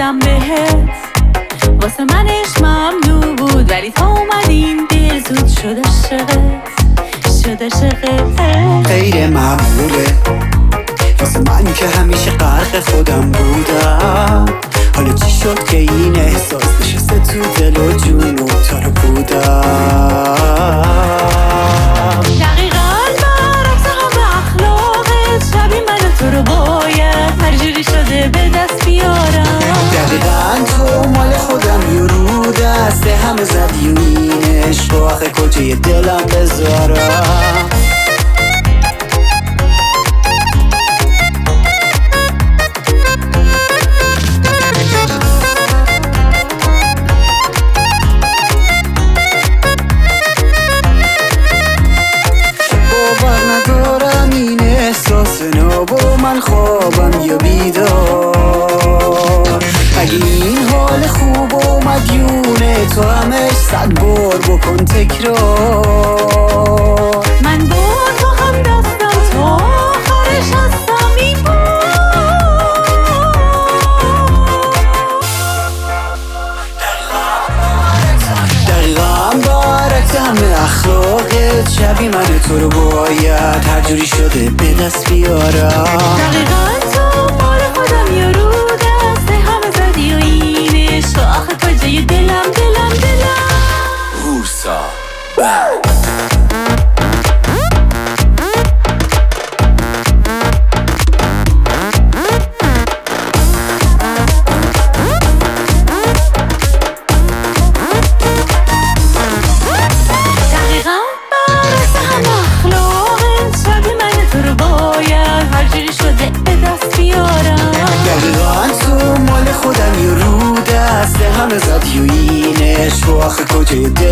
دادم بهت، واسه من عشق ممنوع بود، ولی تا اومدین دیر زود شد عشقت غیر معموله واسه من که همیشه غرق خودم بودم. حالا چی شد که این احساس نشسته تو دل و جون و تارو بودم. دقیقاً برعکس هم اخلاقت، شبیه من و تو رو باید هر جوری شده به دست بیارم. دقیقاً تو مال خودم یه رو دست همه زدی و این عشق و آخه کجای دلم بذارم. با من خوابم یا بیدار، اگه این حال خوب و مدیونه تو همش 100 بار بکن تکرار. من با تو هم دستم تا آخرش هستم این دقیقا برعکس همه اخلاقت، شبیه من تو رو باید هر جوری شده به دست بیارم. دقیقاً تو مال خودم یا رو دست همه زدی و این عشق آخه کجای دلم هورسا همه زدی و این عشق و آخه کجای